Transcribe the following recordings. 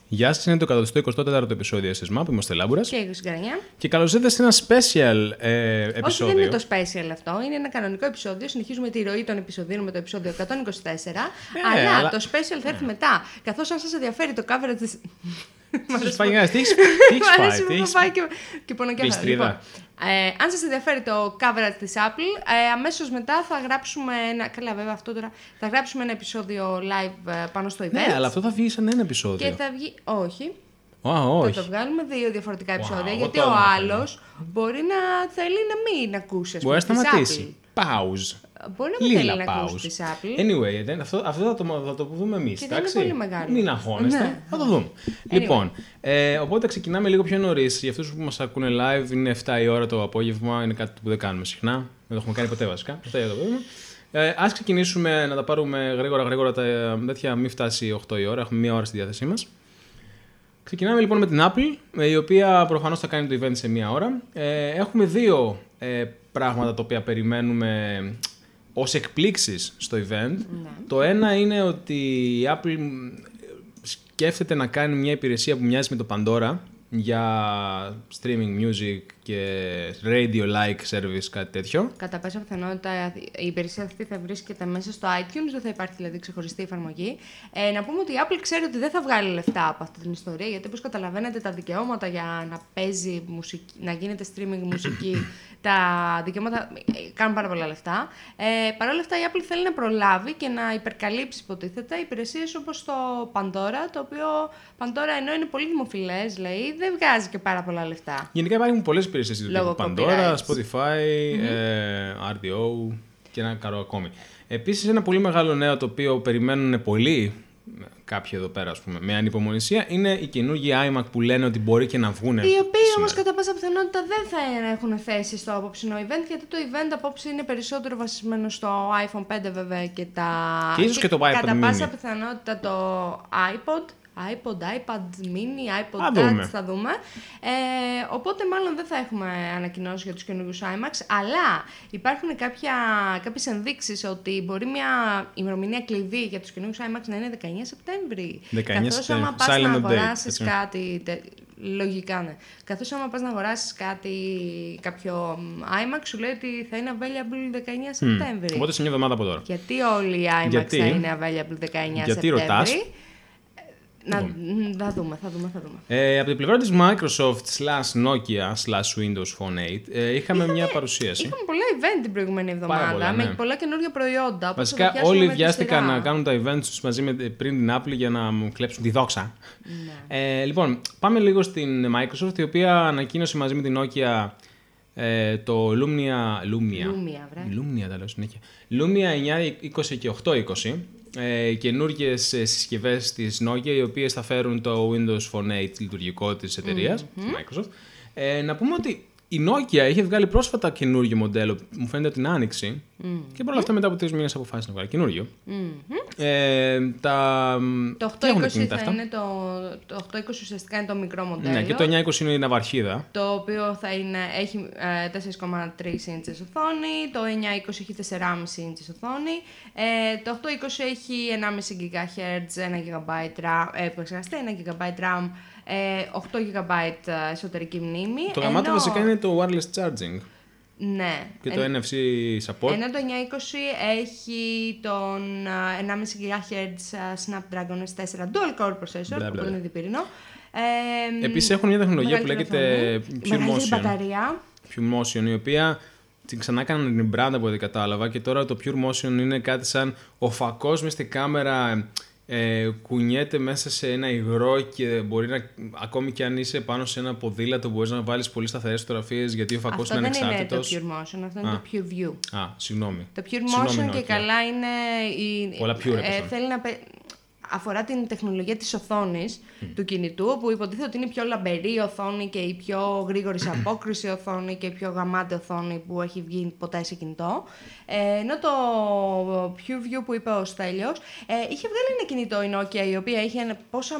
Γεια σας, είναι το 124ο επεισόδιο SSMAP, είμαστε Λάμπουρας. Και εγώ Γκαρανιά. Και καλώς ήρθατε σε ένα special επεισόδιο. Όχι, δεν είναι το special αυτό, είναι ένα κανονικό επεισόδιο. Συνεχίζουμε τη ροή των επεισοδίων με το επεισόδιο 124. Αλλά το special θα έρθει μετά. Καθώς αν σας ενδιαφέρει το coverage της. Σας φάει τι έχεις φάει και πονοκέφαλο. Λοιπόν, αν σας ενδιαφέρει το coverage της Apple, αμέσως μετά θα γράψουμε ένα. Καλά, βέβαια αυτό τώρα. Θα γράψουμε ένα επεισόδιο live πάνω στο event. Ναι, αλλά αυτό θα βγει σαν ένα επεισόδιο. Και θα βγει. Όχι. Όχι. Θα το βγάλουμε δύο διαφορετικά επεισόδια. Γιατί ο άλλος μπορεί να θέλει να μην ακούσει. Μπορεί να σταματήσει. Pause. Μπορεί να μην θέλει να ακούσει τη Apple. Anyway, αυτό θα το δούμε εμείς. Και δεν είναι πολύ μεγάλο. Μην αγχώνεστε. Ναι. Θα το δούμε. Λοιπόν, οπότε ξεκινάμε λίγο πιο νωρίς. Για αυτούς που μας ακούνε live, είναι 7 η ώρα το απόγευμα. Είναι κάτι που δεν κάνουμε συχνά. Δεν το έχουμε κάνει ποτέ βασικά. 7 η ώρα το απόγευμα. Ας ξεκινήσουμε να τα πάρουμε γρήγορα τα τέτοια, μην φτάσει 8 η ώρα. Έχουμε μία ώρα στη διάθεσή μας. Ξεκινάμε λοιπόν με την Apple, η οποία προφανώς θα κάνει το event σε μία ώρα. Έχουμε δύο πράγματα τα οποία περιμένουμε ως εκπλήξεις στο event. Ναι. Το ένα είναι ότι η Apple σκέφτεται να κάνει μια υπηρεσία που μοιάζει με το Pandora για streaming music και radio-like service, κάτι τέτοιο. Κατά πάσα πιθανότητα η υπηρεσία αυτή θα βρίσκεται μέσα στο iTunes, δεν θα υπάρχει δηλαδή ξεχωριστή εφαρμογή. Να πούμε ότι η Apple ξέρει ότι δεν θα βγάλει λεφτά από αυτή την ιστορία, γιατί όπως καταλαβαίνετε τα δικαιώματα για να παίζει μουσική, να γίνεται streaming μουσική, τα δικαιώματα κάνουν πάρα πολλά λεφτά. Παρ' όλα αυτά η Apple θέλει να προλάβει και να υπερκαλύψει, υποτίθεται, υπηρεσίες όπως το Pandora, το οποίο Pandora ενώ είναι πολύ δημοφιλές, λέει, δεν βγάζει και πάρα πολλά λεφτά. Γενικά υπάρχουν πολλές υπηρεσίες του Pandora, Spotify, RDO και ένα καρό ακόμη. Επίσης, ένα πολύ μεγάλο νέο το οποίο περιμένουν πολύ κάποιοι εδώ πέρα, ας πούμε, με ανυπομονησία, είναι οι καινούργιοι iMac που λένε ότι μπορεί και να βγουν. Οι οποίοι όμως κατά πάσα πιθανότητα δεν θα έχουν θέση στο απόψινό event, γιατί το event απόψε είναι περισσότερο βασισμένο στο iPhone 5 βέβαια και τα. Και ίσως και το iPad κατά mini. Πάσα πιθανότητα το iPad mini, iPod Touch θα δούμε. Οπότε μάλλον δεν θα έχουμε ανακοινώσεις για τους καινούριους iMacs, αλλά υπάρχουν κάποιες ενδείξεις ότι μπορεί μια ημερομηνία κλειδί για τους καινούριους iMacs να είναι 19 Σεπτέμβρη. Καθώς άμα πας να αγοράσεις κάτι. Λογικά, ναι. Καθώς άμα πας να αγοράσεις κάποιο iMac, σου λέει ότι θα είναι available 19 Σεπτέμβρη. Οπότε σε μια εβδομάδα από τώρα. Γιατί όλοι οι iMacs θα είναι available 19 Σεπτέμβρη. Γιατί ρωτάς? Θα δούμε. Από την πλευρά της Microsoft /Nokia/Windows Phone 8 είχαμε μια παρουσίαση. Είχαμε πολλά event την προηγούμενη εβδομάδα, με πολλά καινούργια προϊόντα. Βασικά όλοι βιάστηκαν να κάνουν τα events τους μαζί πριν την Apple για να μου κλέψουν τη δόξα. Ναι. Λοιπόν, πάμε λίγο στην Microsoft, η οποία ανακοίνωσε μαζί με την Nokia το Lumia τα λέω συνέχεια. Lumia 920 και 820. Καινούργιες συσκευές της Nokia, οι οποίες θα φέρουν το Windows Phone 8 λειτουργικό της εταιρείας, της Microsoft. Να πούμε ότι η Nokia είχε βγάλει πρόσφατα καινούργιο μοντέλο, μου φαίνεται από την Άνοιξη, και παρόλα αυτά μετά από 3 μήνες αποφάσισε να βγάλει καινούργιο. Το 820 θα είναι το 820 ουσιαστικά είναι το μικρό μοντέλο. Ναι, και το 920 είναι η ναυαρχίδα. Το οποίο έχει 4,3 inches οθόνη, το 920 έχει 4,5 inches οθόνη, το 820 έχει 1,5 GHz, 1 GB RAM, 8 GB εσωτερική μνήμη. Το γαμάτο βασικά είναι το wireless charging. Ναι. Και το NFC support. Ενώ το 920 έχει τον 1,5 GHz Snapdragon S4 dual core processor, που είναι διπύρινο. Επίσης έχουν μια τεχνολογία που λέγεται Pure Motion, η οποία την ξανά έκαναν την brand από ό,τι κατάλαβα, και τώρα το Pure Motion είναι κάτι σαν ο φακός μες στην κάμερα. Κουνιέται μέσα σε ένα υγρό και μπορεί να, ακόμη και αν είσαι πάνω σε ένα ποδήλατο, μπορείς να βάλεις πολύ σταθερές φωτογραφίες, γιατί ο φακός είναι ανεξάρτητος. Αυτό δεν είναι το Pure Motion, αυτό είναι το Pure View. Συγγνώμη. Το Pure Motion και καλά είναι. Πολλά Pure θέλει να. Αφορά την τεχνολογία της οθόνης του κινητού, που υποτίθεται ότι είναι η πιο λαμπερή οθόνη και η πιο γρήγορη σε απόκριση οθόνη και η πιο γαμάτη οθόνη που έχει βγει ποτέ σε κινητό. Ενώ το PureView που είπε ο Στέλιος, είχε βγάλει ένα κινητό η Nokia, η οποία είχε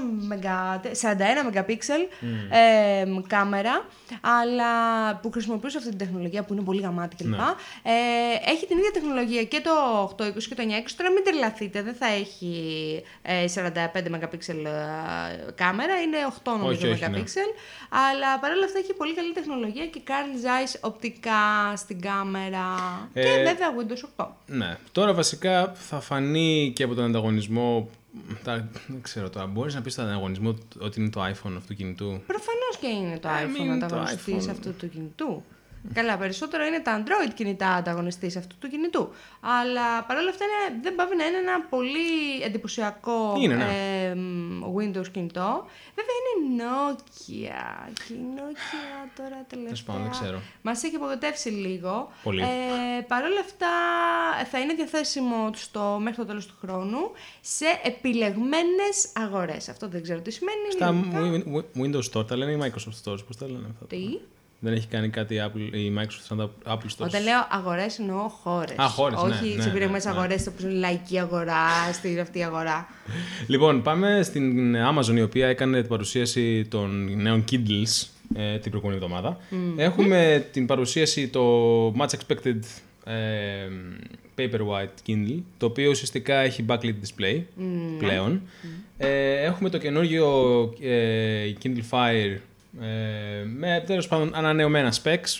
41 MP κάμερα, αλλά που χρησιμοποιούσε αυτή την τεχνολογία που είναι πολύ γαμάτη κλπ. Ναι. Έχει την ίδια τεχνολογία και το 820 και το 920. Τώρα μην τρελαθείτε, δεν θα έχει 45 MP κάμερα, είναι 8 νομίζω MP, αλλά παρόλα αυτά έχει πολύ καλή τεχνολογία και Carl Zeiss οπτικά στην κάμερα και βέβαια Windows 8. Ναι, τώρα βασικά θα φανεί και από τον ανταγωνισμό. Δεν ξέρω τώρα, μπορείς να πεις στον ανταγωνισμό ότι είναι το iPhone αυτού του κινητού? Προφανώς και είναι το iPhone ανταγωνιστής αυτού του κινητού. Καλά, περισσότερο είναι τα Android κινητά ανταγωνιστής αυτού του κινητού. Αλλά παρόλα αυτά δεν πάβει να είναι ένα πολύ εντυπωσιακό Windows κινητό. Βέβαια είναι Nokia. Και η Nokia τώρα τελευταία δεν ξέρω. μας έχει απογοητεύσει λίγο. Πολύ. Παρόλα αυτά θα είναι διαθέσιμο μέχρι το τέλος του χρόνου σε επιλεγμένες αγορές. Αυτό δεν ξέρω τι σημαίνει. Στα Windows Store τα λένε ή Microsoft Stores, πώς τα λένε αυτά? Τι? Δεν έχει κάνει κάτι η Microsoft σαν τα Apple Stores? Όταν λέω αγορές εννοώ χώρες. Χώρες, όχι σε επιλεγμένες αγορές, όπως είναι η λαϊκή αγορά, στη αυτή αγορά. Λοιπόν, πάμε στην Amazon, η οποία έκανε την παρουσίαση των νέων Kindles την προηγούμενη εβδομάδα. Έχουμε την παρουσίαση το Much Expected Paperwhite Kindle, το οποίο ουσιαστικά έχει backlit display πλέον. Έχουμε το καινούργιο Kindle Fire με τέλος πάντων ανανεωμένα specs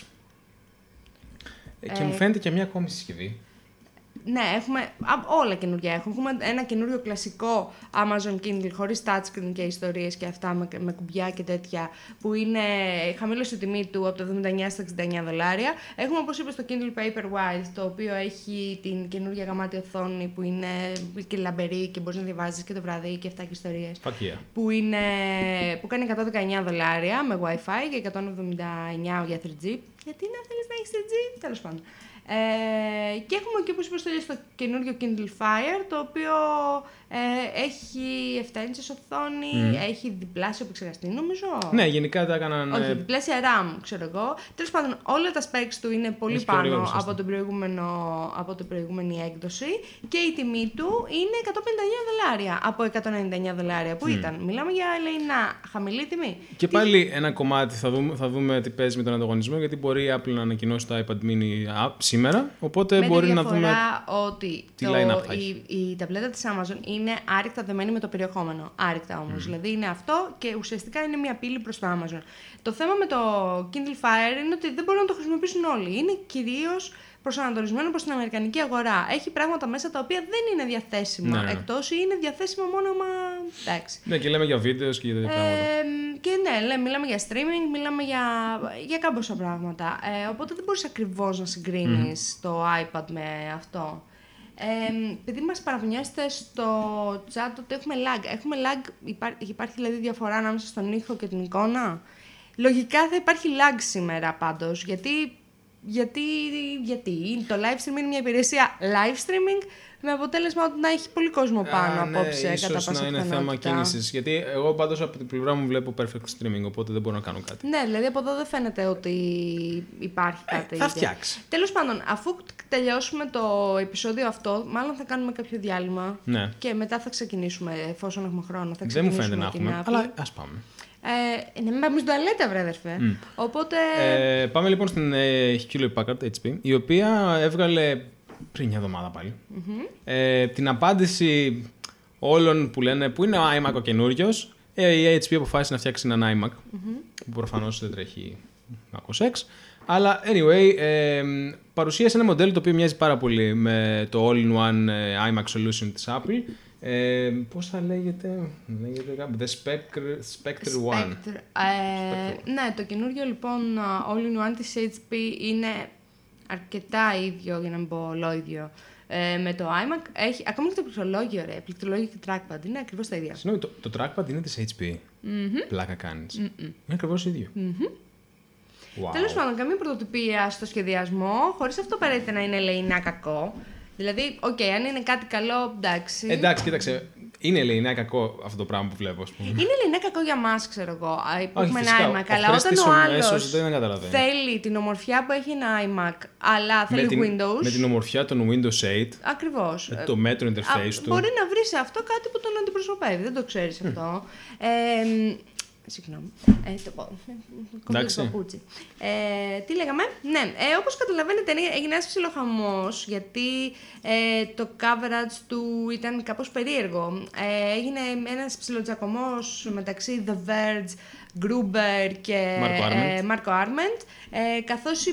και μου φαίνεται και μια ακόμη συσκευή. Ναι, έχουμε όλα καινούργια. Έχουμε ένα καινούριο κλασικό Amazon Kindle χωρίς touchscreen και ιστορίες και αυτά με κουμπιά και τέτοια, που είναι χαμήλωσε η τιμή του από το $79 στα $69. Έχουμε, όπως είπες, το Kindle Paperwhite, το οποίο έχει την καινούργια γαμάτη οθόνη που είναι και λαμπερή και μπορείς να διαβάζεις και το βράδυ και αυτά και ιστορίες. Που κάνει $119 με Wi-Fi και $179 για 3G. Γιατί να θέλεις να έχεις 3G, τέλος πάντων. Και έχουμε και, όπως είπες, το καινούργιο Kindle Fire, το οποίο έχει 7 inches οθόνη, έχει διπλάσιο επεξεργαστή, νομίζω. Ναι, γενικά τα έκαναν. Όχι, διπλάσια RAM, ξέρω εγώ. Τέλος πάντων, όλα τα specs του είναι πολύ πάνω από την προηγούμενη έκδοση και η τιμή του είναι $159 από $199 που ήταν. Μιλάμε για ελεεινά χαμηλή τιμή. Και πάλι ένα κομμάτι θα δούμε τι παίζει με τον ανταγωνισμό, γιατί μπορεί η Apple να ανακοινώσει το iPad mini σήμερα, οπότε μπορεί να δούμε ότι τι line-up θα έχει. η ταμπλέτα της Amazon είναι άρρηκτα δεμένη με το περιεχόμενο. Άρρηκτα όμως. Δηλαδή είναι αυτό και ουσιαστικά είναι μια πύλη προς το Amazon. Το θέμα με το Kindle Fire είναι ότι δεν μπορούν να το χρησιμοποιήσουν όλοι. Είναι κυρίως προσανατολισμένο προς την αμερικανική αγορά. Έχει πράγματα μέσα τα οποία δεν είναι διαθέσιμα. Εκτός ή είναι διαθέσιμα μόνο εντάξει. Ναι, και λέμε για βίντεο και για τέτοια πράγματα. Και ναι, μιλάμε για streaming, μιλάμε για κάμποσα πράγματα. Οπότε δεν μπορείς ακριβώς να συγκρίνεις το iPad με αυτό. Επειδή μας παραπονιέστε στο chat ότι έχουμε lag. Υπάρχει δηλαδή διαφορά ανάμεσα στον ήχο και την εικόνα. Λογικά θα υπάρχει lag σήμερα πάντως, γιατί το live streaming είναι μια υπηρεσία live streaming με αποτέλεσμα ότι να έχει πολύ κόσμο πάνω απόψε, κατά πάσα πιθανότητα. Ίσως να είναι θέμα κίνησης, γιατί εγώ πάντως από την πλευρά μου βλέπω perfect streaming, οπότε δεν μπορώ να κάνω κάτι. Ναι, δηλαδή από εδώ δεν φαίνεται ότι υπάρχει κάτι. Θα φτιάξει. Τέλος πάντων, αφού τελειώσουμε το επεισόδιο αυτό, μάλλον θα κάνουμε κάποιο διάλειμμα και μετά θα ξεκινήσουμε, εφόσον έχουμε χρόνο. Δεν μου φαίνεται να έχουμε, αλλά ας πάμε. Ναι, μην πάμε στην τουαλέτα, βρε αδερφέ. Οπότε... πάμε λοιπόν στην Hewlett Packard HP, η οποία έβγαλε πριν μια εβδομάδα πάλι την απάντηση όλων που λένε που είναι ο iMac ο καινούριος. Η HP αποφάσισε να φτιάξει έναν iMac που προφανώς δεν τρέχει MacOS X. Αλλά anyway, παρουσίασε ένα μοντέλο το οποίο μοιάζει πάρα πολύ με το all-in-one iMac solution της Apple. Πώς θα λέγεται The Spectre One. Ναι, το καινούριο λοιπόν all-in-one της HP είναι αρκετά ίδιο, για να μην πω ολόιδιο, με το iMac. Έχει ακόμη και το πληκτρολόγιο, πληκτρολόγιο και trackpad, είναι ακριβώς τα ίδια. Συγγνώμη, το trackpad είναι της HP. Πλάκα κάνεις. Είναι ακριβώς ίδιο. Wow. Τέλος πάντων, καμία πρωτοτυπία στο σχεδιασμό, χωρίς αυτό απαραίτητα να είναι ελεεινά κακό. Δηλαδή, αν είναι κάτι καλό, εντάξει. Εντάξει, κοίταξε. Είναι ελεεινά κακό αυτό το πράγμα που βλέπω, ας πούμε. Είναι ελεεινά κακό για μας, ξέρω εγώ. Που έχουμε ένα iMac. Αλλά όταν ο άλλος θέλει την ομορφιά που έχει ένα iMac, αλλά θέλει Windows. Με την ομορφιά των Windows 8. Ακριβώς. Το μέτρο interface του. Μπορεί να βρει σε αυτό κάτι που τον αντιπροσωπεύει. Δεν το ξέρεις αυτό. Συγγνώμη. Το παπούτσι. Τι λέγαμε. Ναι, όπως καταλαβαίνετε έγινε ένας ψιλοχαμός, γιατί το coverage του ήταν κάπως περίεργο. Έγινε ένας ψιλοτζακωμός μεταξύ The Verge, Gruber και Marco Arment, καθώς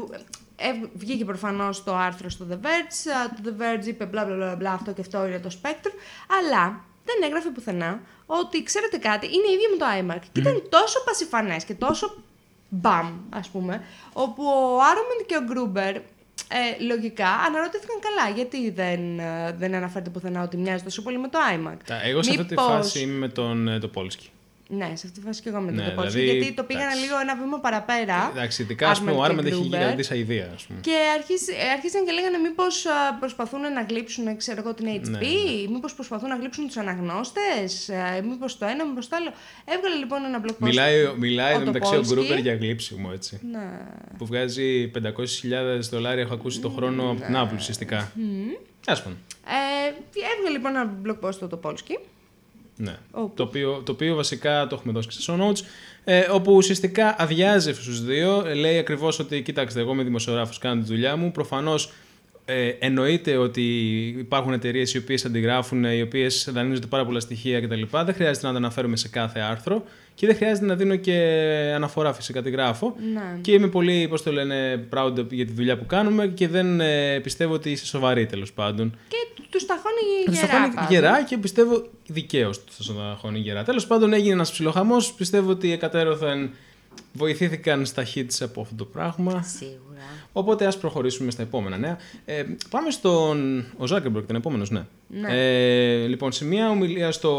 βγήκε προφανώς το άρθρο στο The Verge, το The Verge είπε μπλα μπλα μπλα αυτό και αυτό είναι το Spectre, αλλά δεν έγραφε πουθενά ότι, ξέρετε κάτι, είναι ίδιο με το iMac. Και ήταν τόσο πασιφανές και τόσο μπαμ, ας πούμε, όπου ο Arment και ο Gruber λογικά αναρωτήθηκαν καλά. Γιατί δεν αναφέρεται πουθενά ότι μοιάζει τόσο πολύ με το iMac. Εγώ σε αυτή τη φάση είμαι με τον Τοπόλσκι. Ναι, σε αυτή τη φάση και εγώ με τον Τοπόλσκι. Δηλαδή, γιατί το πήγανε λίγο ένα βήμα παραπέρα. Εντάξει, ειδικά ο Arment έχει γιγαντής αηδία, ας πούμε. Και άρχισαν και λέγανε μήπως προσπαθούν να γλύψουν, ξέρω εγώ, την HP, μήπως προσπαθούν να γλύψουν τους αναγνώστες, μήπως το ένα, μήπως το άλλο. Έβγαλε λοιπόν ένα blog post. Μιλάει μεταξύ ο Gruber για γλύψιμο, έτσι. Ναι. Που βγάζει $500,000, έχω ακούσει το χρόνο από την Apple ουσιαστικά. Ας πούμε. Έβγαλε λοιπόν ένα blog post το Polski. Ναι. Το οποίο βασικά το έχουμε δώσει και στα show notes, όπου ουσιαστικά αδειάζει στους δύο. Λέει ακριβώς ότι, κοιτάξτε, εγώ είμαι δημοσιογράφος, κάνω τη δουλειά μου. Προφανώς εννοείται ότι υπάρχουν εταιρείες οι οποίες αντιγράφουν, οι οποίες δανείζονται πάρα πολλά στοιχεία κτλ. Δεν χρειάζεται να τα αναφέρουμε σε κάθε άρθρο και δεν χρειάζεται να δίνω και αναφορά, φυσικά τη γράφω. Ναι. Και είμαι πολύ, πώς το λένε, proud για τη δουλειά που κάνουμε και δεν πιστεύω ότι είσαι σοβαρή, τέλος πάντων. Και τους ταχώνει γερά και πιστεύω δικαίως τους ταχώνει γερά. Τέλος πάντων έγινε ένας ψιλοχαμός. Πιστεύω ότι εκατέρωθεν βοηθήθηκαν στα hits από αυτό το πράγμα. Σίγουρα. Οπότε ας προχωρήσουμε στα επόμενα νέα. Πάμε στον... Ο Zuckerberg ήταν επόμενος, ναι. Λοιπόν, σε μια ομιλία στο...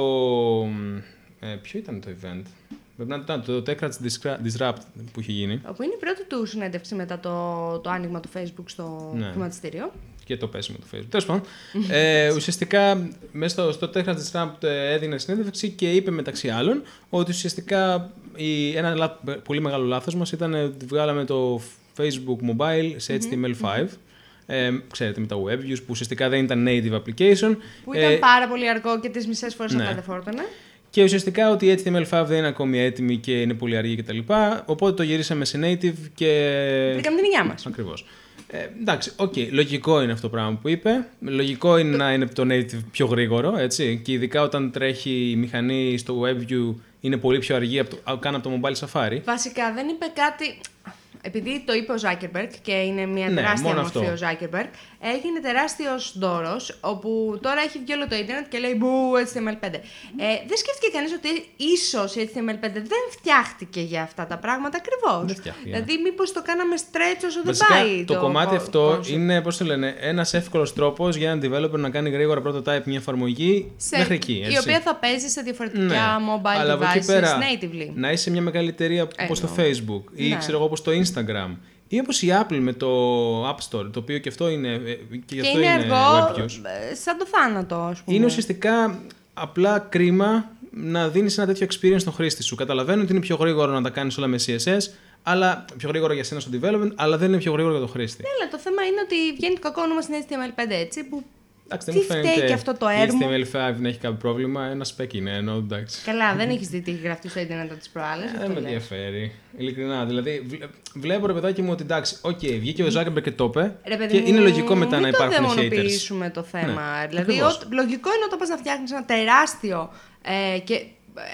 ποιο ήταν το event? Πρέπει να ήταν το TechCrunch Disrupt που είχε γίνει. Όπου είναι η πρώτη του συνέντευξη μετά το άνοιγμα του Facebook στο χρηματιστήριο. Και το πέσιμο του Facebook. Τέλος πάντων, ουσιαστικά μέσα στο TechCrunch Disrupt έδινε συνέντευξη και είπε μεταξύ άλλων ότι ουσιαστικά ένα πολύ μεγάλο λάθος μας ήταν ότι βγάλαμε το Facebook Mobile σε HTML5. Ξέρετε, με τα WebViews που ουσιαστικά δεν ήταν native application. Που ήταν πάρα πολύ αργό και τις μισές φορές να κατεφόρτωνε. Και ουσιαστικά ότι η HTML5 δεν είναι ακόμη έτοιμη και είναι πολύ αργή κτλ. Οπότε το γυρίσαμε σε native και. Βρήκαμε την υγειά μας. Ακριβώς. Εντάξει, λογικό είναι αυτό το πράγμα που είπε. Λογικό είναι να είναι το native πιο γρήγορο, έτσι. Και ειδικά όταν τρέχει η μηχανή στο WebView είναι πολύ πιο αργή καν από το mobile Safari. Βασικά δεν είπε κάτι. Επειδή το είπε ο Zuckerberg και είναι μια τεράστια μορφή ο Zuckerberg, έγινε τεράστιος δώρος, όπου τώρα έχει βγει όλο το ίντερνετ και λέει μπου HTML5. Δεν σκέφτηκε κανείς ότι ίσως η HTML5 δεν φτιάχτηκε για αυτά τα πράγματα ακριβώς. Δηλαδή μήπως το κάναμε stretch όσο δεν πάει. Το κομμάτι αυτό είναι, πώς το λένε, ένας εύκολος τρόπος για έναν developer να κάνει γρήγορα prototype μια εφαρμογή μέχρι εκεί. Έτσι. Η οποία θα παίζει σε διαφορετικά mobile devices natively. Να είσαι μια μεγάλη εταιρεία όπως το Facebook ή ξέρω εγώ όπως το Instagram. Ή όπως η Apple με το App Store, το οποίο και αυτό είναι. Και αυτό είναι αργό, WebViews. σαν το θάνατο, ας πούμε. Είναι ουσιαστικά απλά κρίμα να δίνεις ένα τέτοιο experience στον χρήστη σου. Καταλαβαίνω ότι είναι πιο γρήγορο να τα κάνεις όλα με CSS, αλλά πιο γρήγορο για σένα στο development, αλλά δεν είναι πιο γρήγορο για τον χρήστη. Ναι, αλλά το θέμα είναι ότι βγαίνει το κακό όνομα στην HTML5 έτσι, που. Εντάξει, τι φταίει και αυτό το έργο. Η HTML5 να έχει κάποιο πρόβλημα, ένα σπέκι είναι, ενώ εντάξει. Καλά, δεν έχεις δει τι έχει γραφτεί στο Ιντερνετ τις προάλλες. Δεν με ενδιαφέρει. Ειλικρινά. Δηλαδή, βλέπω ρε παιδάκι μου ότι εντάξει, βγήκε ο Zuckerberg και το είπε. Και είναι λογικό μετά να υπάρχουν haters. Δεν δαιμονοποιήσουμε το θέμα. Ναι, δηλαδή, λογικό είναι όταν πας να φτιάχνεις ένα τεράστιο και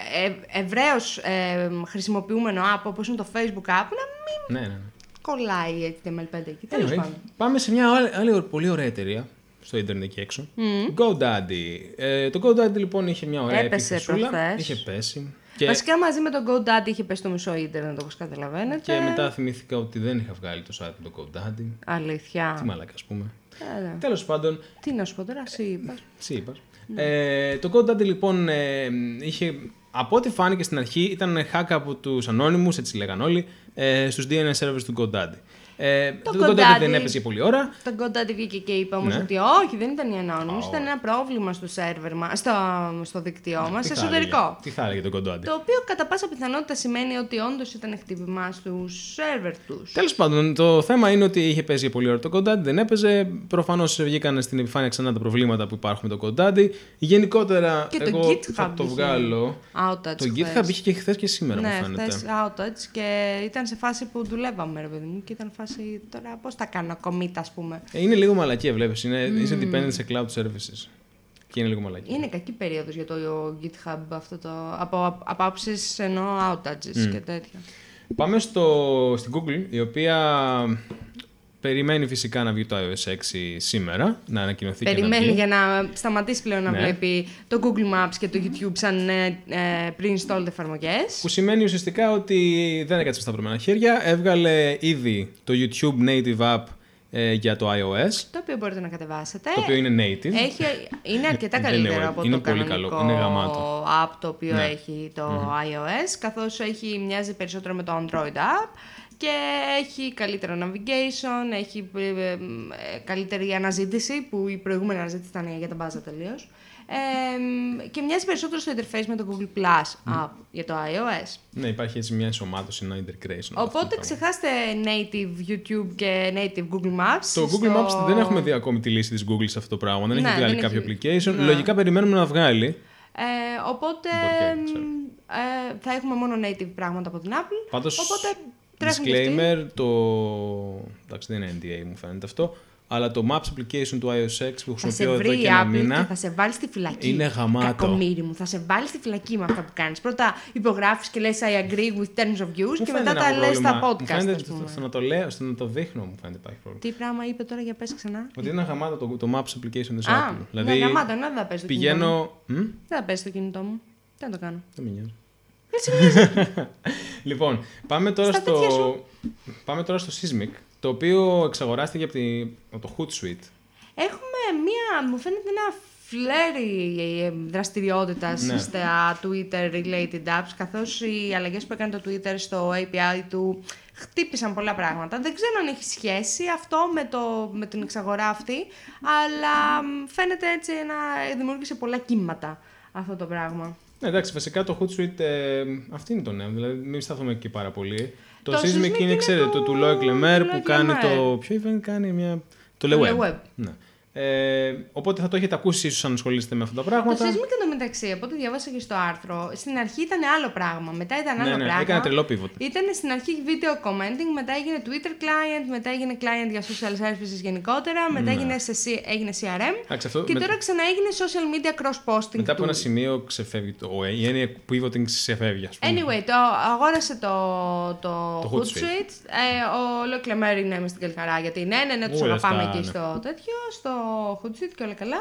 ευρέως χρησιμοποιούμενο app όπως είναι το Facebook app, να μην κολλάει η HTML5 εκεί. Τέλος πάντων. Πάμε σε μια άλλη πολύ ωραία εταιρεία. Στο ίντερνετ εκεί έξω. GoDaddy. Το GoDaddy λοιπόν είχε μια ωραία επιθεσούλα. Είχε πέσει. Και... Βασικά μαζί με το GoDaddy είχε πέσει το μισό ίντερνετ, όπως καταλαβαίνετε. Και μετά θυμήθηκα ότι δεν είχα βγάλει το site με το GoDaddy. Αλήθεια. Τι μαλάκα, ας πούμε. Τέλος πάντων. Τι να σου πω τώρα, εσύ είπας. Το GoDaddy λοιπόν είχε. Από ό,τι φάνηκε στην αρχή ήταν hack από τους Anonymous, έτσι λέγαν όλοι, στους DNS servers του GoDaddy. Το GoDaddy δεν έπαιζε για πολλή ώρα. Το GoDaddy βγήκε και είπε όμως ότι όχι, δεν ήταν η Anonymous, ήταν ένα πρόβλημα στο σερβερ μας, στο δίκτυό μας, εσωτερικό. Τι θα έλεγε το GoDaddy. Το οποίο κατά πάσα πιθανότητα σημαίνει ότι όντως ήταν χτύπημα στους σερβερ τους. Τέλος πάντων, το θέμα είναι ότι είχε παίζει για πολλή ώρα το GoDaddy, δεν έπαιζε. Προφανώς βγήκαν στην επιφάνεια ξανά τα προβλήματα που υπάρχουν με το GoDaddy. Γενικότερα, και εγώ το GitHub θα το βγάλω. Outage το GitHub είχε και χθες και σήμερα, μου φαίνεται. Ναι, χθες outage και ήταν σε φάση που δουλεύαμε, ρε παιδί μου, και ήταν φάση τώρα πώς θα κάνω commit, ας πούμε. Είναι λίγο μαλακία, βλέπεις. Είσαι dependent σε cloud services. Και είναι λίγο μαλακία. Είναι κακή περίοδος για το GitHub αυτό από άψεις εννοώ outages και τέτοια. Πάμε στην Google, η οποία περιμένει φυσικά να βγει το iOS 6 σήμερα, να ανακοινωθεί. Περιμένει για να σταματήσει πλέον να βλέπει το Google Maps και το YouTube σαν pre-installed εφαρμογές. Που σημαίνει ουσιαστικά ότι δεν έκατσε στα σταυρωμένα χέρια. Έβγαλε ήδη το YouTube Native App για το iOS. Το οποίο μπορείτε να κατεβάσετε. Το οποίο είναι native. Είναι αρκετά καλύτερο από το κανονικό app το οποίο έχει το iOS, καθώς μοιάζει περισσότερο με το Android app και έχει καλύτερο navigation, έχει καλύτερη αναζήτηση, που η προηγούμενη αναζήτηση ήταν για τα μπάζα τελείως. Και μοιάζει περισσότερο στο interface με το Google Plus app για το iOS. Ναι, υπάρχει έτσι μια ενσωμάτωση, ένα integration. Οπότε ξεχάστε native YouTube και native Google Maps. Το Google Maps δεν έχουμε δει ακόμη τη λύση της Google σε αυτό το πράγμα. Δεν έχει βγάλει κάποιο application. Λογικά περιμένουμε να βγάλει. Οπότε θα έχουμε μόνο native πράγματα από την Apple. Πάντως, οπότε disclaimer, εντάξει, δεν είναι NDA μου φαίνεται αυτό. Αλλά το Maps application του iOS 6 που χρησιμοποιώ εδώ και ένα μήνα. Και θα σε βάλει στη φυλακή. Είναι γαμάτο. Κακομοίρη μου. Θα σε βάλει στη φυλακή με αυτά που κάνεις. Πρώτα υπογράφεις και λες I agree with terms of use και μετά τα λες στα podcast. Στο να το λέω, στο να το δείχνω μου φαίνεται υπάρχει πρόβλημα. Τι πράγμα είπε τώρα, για πες ξανά. Ότι είναι γαμάτο το Maps application της Apple. Δηλαδή, γαμάτο, δεν θα πες το πηγαίνω. κινητό μου. Δεν θα πες το κινητό μου. Τι να το κάνω. Δεν με νοιάζει. Δεν σε νοιάζει. Λοιπόν, πάμε τώρα στο Sysmic, το οποίο εξαγοράστηκε από το Hootsuite. Έχουμε μου φαίνεται ένα φλέρι δραστηριότητας στα Twitter-related apps, καθώς οι αλλαγές που έκανε το Twitter στο API του χτύπησαν πολλά πράγματα. Δεν ξέρω αν έχει σχέση αυτό με την εξαγορά αυτή, αλλά φαίνεται έτσι να δημιούργησε πολλά κύματα αυτό το πράγμα. Ναι, εντάξει, βασικά το Hootsuite αυτή είναι το νέο, δηλαδή μην σταθούμε εκεί πάρα πολύ. Το Sysmic είναι, ξέρετε, του Loic Lemaire που κάνει το. Ποιο event κάνει το Le Web. Ναι. Οπότε θα το έχετε ακούσει ίσως αν ασχολείστε με αυτά τα πράγματα. Το Sysmic εντωμεταξύ, από ό,τι διάβασα και στο άρθρο, στην αρχή ήταν άλλο πράγμα, μετά ήταν άλλο πράγμα. Έκανε τρελό pivot. Ήταν στην αρχή video commenting, μετά έγινε Twitter client, μετά έγινε client για social services γενικότερα, μετά έγινε CRM και τώρα ξαναέγινε social media cross-posting. Μετά από ένα σημείο ξεφεύγει η έννοια pivoting ξεφεύγει, ας πούμε. Anyway, αγόρασε το Hootsuite. Ο Loic Lemaire είναι μες στην καλχαρά, γιατί ναι, τους αγαπάμε εκεί στο τέτοιο, στο Hootsuite και όλα καλά.